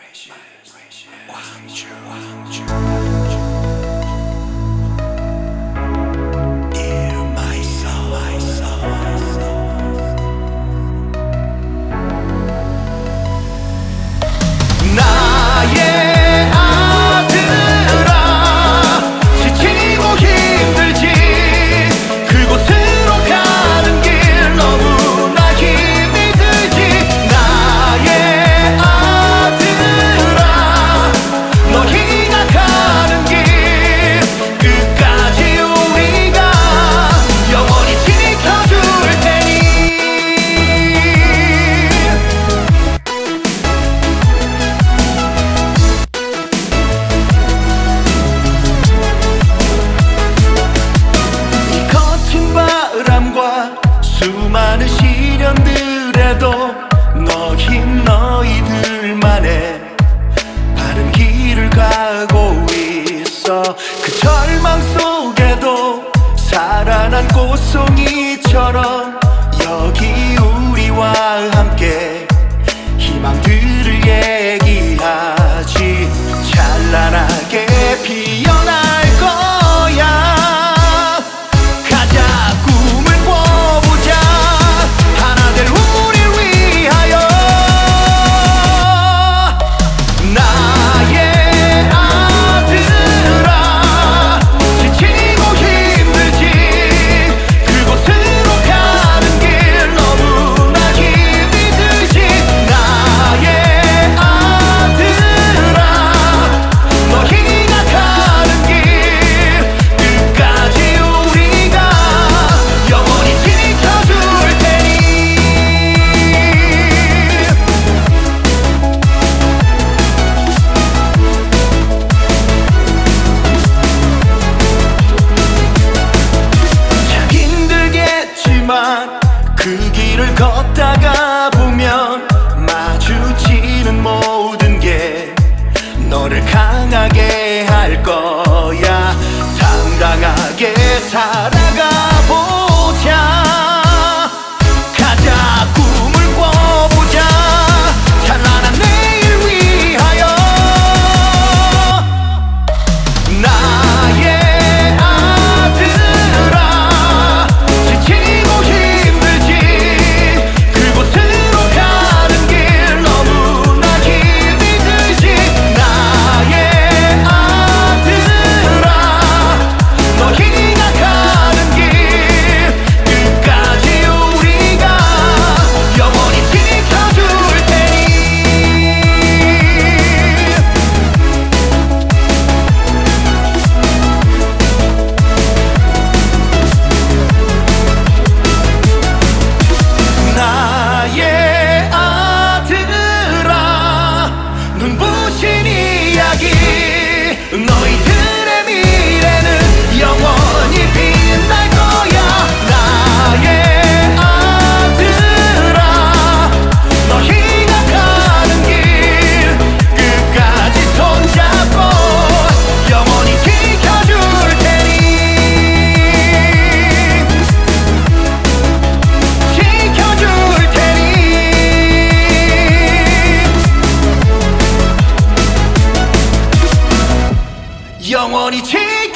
수많은 시련들에도 너흰 너희들만의 바른 길을 가고 있어. 그 절망 속에도 살아난 꽃송이처럼 여기 우리와 함께 희망들을 얘기하지. 찬란하게 피어날 거야. 그 길을 걷다가 보면 마주치는 모든 게 너를 강하게 할 거야. 당당하게 살아가 보자. 가자, 꿈을 꿔보자. 찬란한 내일 위하여. 나의 너희들의 미래는 영원히 빛날 거야. 나의 아들아, 너희가 가는 길 끝까지 손잡고 영원히 지켜줄 테니. 지켜줄 테니. 영원히